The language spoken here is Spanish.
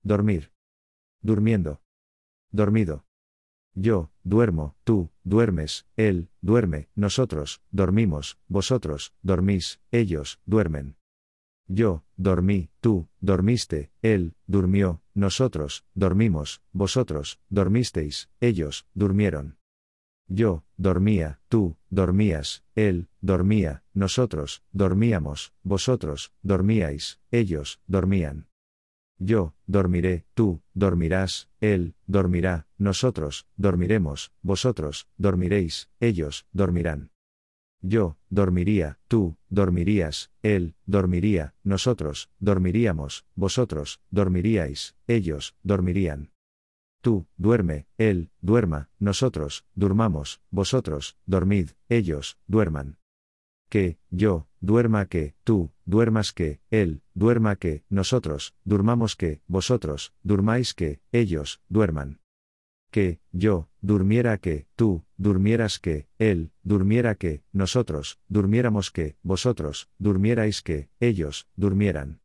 dormir. Durmiendo. Dormido. Yo, duermo, tú, duermes, él, duerme, nosotros, dormimos, vosotros, dormís, ellos, duermen. Yo, dormí, tú, dormiste, él, durmió, nosotros, dormimos, vosotros, dormisteis, ellos, durmieron. Yo, dormía, tú, dormías, él, dormía, nosotros, dormíamos, vosotros, dormíais, ellos, dormían. Yo, dormiré, tú, dormirás, él, dormirá, nosotros, dormiremos, vosotros, dormiréis, ellos, dormirán. Yo, dormiría, tú, dormirías, él, dormiría, nosotros, dormiríamos, vosotros, dormiríais, ellos, dormirían. Tú, duerme, él, duerma, nosotros, durmamos, vosotros, dormid, ellos, duerman. Que, yo, duerma que, tú, duermas que, él, duerma que, nosotros, durmamos que, vosotros, durmáis que, ellos, duerman. Que, yo, durmiera que, tú, durmieras que, él, durmiera que, nosotros, durmiéramos que, vosotros, durmierais que, ellos, durmieran.